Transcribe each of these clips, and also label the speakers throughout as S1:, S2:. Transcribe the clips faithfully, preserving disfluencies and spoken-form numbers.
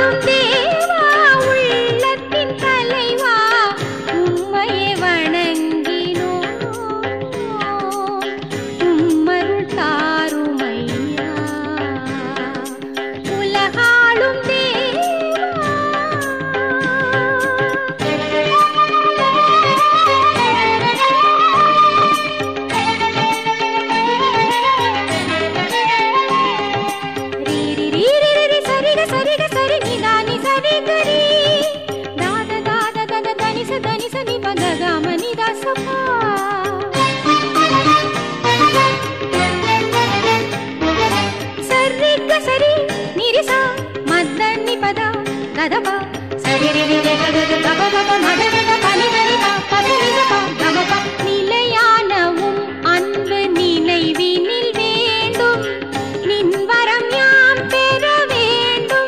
S1: நிலையானவும் அன்பு நினைவினில் வேண்டும் நின் வரம் யாம் பெற வேண்டும்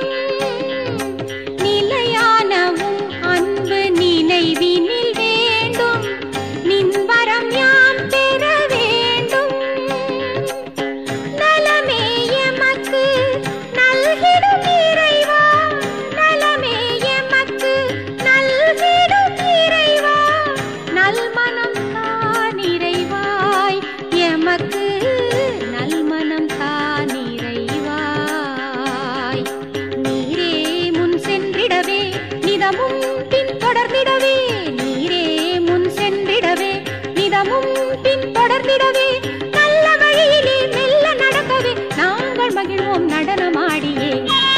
S1: நிலையானவும் அன்பு நினைவினில் வேண்டும் நின் வரம் யாம் பெற வேண்டும் நலமே எமக்கு நல்கிடும் இறைவா நலமே எமக்கு நல்கிடும் இறைவா நல்மனம் தான் இறைவாய் எமக்கு நல்மனம் தான் இறைவாய் நீரே முன் சென்றிடவே நிதமும் பின் தொடர்ந்திடவே நீரே முன் சென்றிடவே நிதமும் பின் தொடர்ந்திடவே நல்ல வழியிலே மெல்ல நடக்கவே நாங்கள் மகிழ்வோம் நடனமாடியே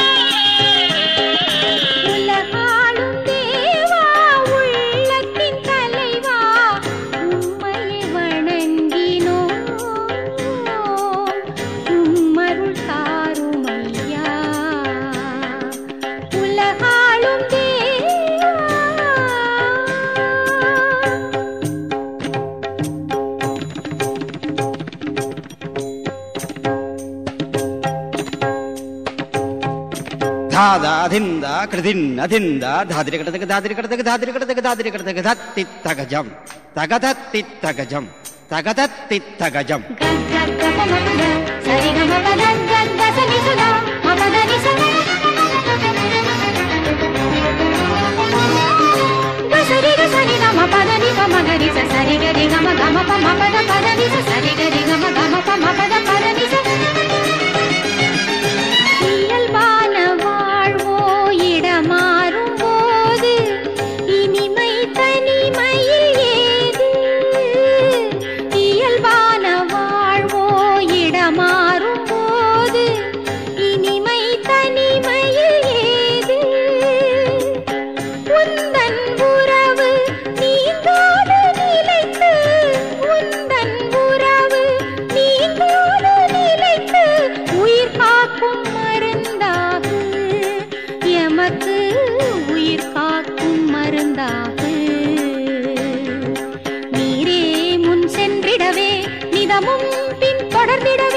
S1: உலகாளும் தேவா உள்ளத்தின் தலைவா உம்மையை வணங்கினோம் உம்மருள் தாருமையா உலகாளும் தேவா.
S2: ಧಾದಾ ಧಿಂದ ಕೃದಿನ್ನ ಧಿಂದ ಧಾದ್ರಿ ಕಡತಕ ಧಾದ್ರಿ ಕಡತಕ ಧಾದ್ರಿ ಕಡತಕ ಧಾದ್ರಿ ಕಡತಕ ಧತ್ತಿತ್ತಗಜಂ ತಗದತ್ತಿತ್ತಗಜಂ ತಗದತ್ತಿತ್ತಗಜಂ
S1: இயல்பான வாழ்வோ இடமாறும் போது இனிமை தனிமையில் ஏது இயல்பான வாழ்வோ இடமாறும் போது இனிமை தனிமையில் ஏது உந்தன் உறவு நீங்கோடு நிலைத்து உந்தன் உறவு நீங்கோடு நிலைத்து உயிர் காக்கும் மருந்தாகு எமக்கு உயிர் காக்கும் மருந்தாகு நீரே முன் சென்றிடவே நிதமும் பின் தொடர்ந்திடவே